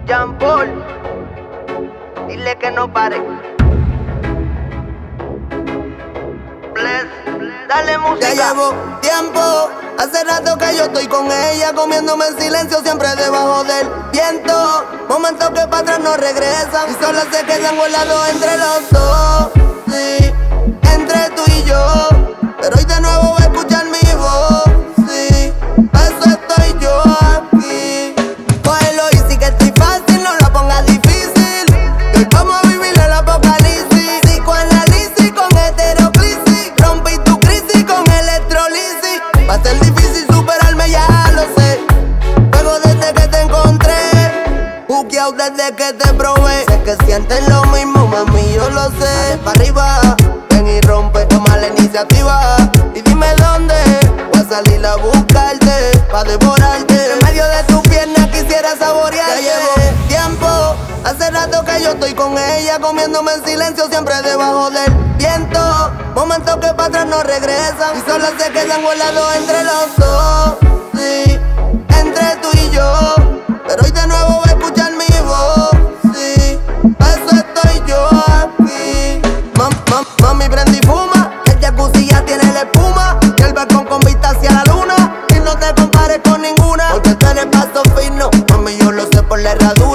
Jean Paul, dile que no pare. Bless, dale música. Ya llevo tiempo, hace rato que yo estoy con ella, comiéndome en silencio siempre debajo del viento. Momentos que para atrás no regresan y solo se quedan volados entre los dos. Sí, entre tú y yo, pero hoy de nuevo voy a escuchar mi voz. Sí, pa' eso estoy yo aquí. Cógelo easy que estoy fácil, no la pongas difícil. Que hoy vamos a vivir el apocalipsis. Psicoanálisis con heteroclisis, rompí tu crisis con electrolisis. Va a ser difícil superarme, ya lo sé. Juego desde que te encontré, buqueado desde que te probé. Sé que sientes lo mismo, mami, yo lo sé. Dale pa' arriba, ven y rompe, toma la iniciativa. Y dime dónde, voy a salir a buscarte, pa' devorarte. En medio de tu pierna quisiera saborearte. Ya llevo tiempo, hace rato que yo estoy con ella, comiéndome en silencio siempre debajo del viento. Momentos que para atrás no regresan y solo se quedan volados entre los dos. Sí, entre tú y yo, pero hoy de nuevo voy a escuchar mi voz. Sí, pa' eso estoy yo aquí. Mami, prende y fuma, el jacuzzi ya tiene la espuma y el balcón con vista hacia la luna. Y no te compares con ninguna, porque tú eres paso fino, mami, yo lo sé por la herradura.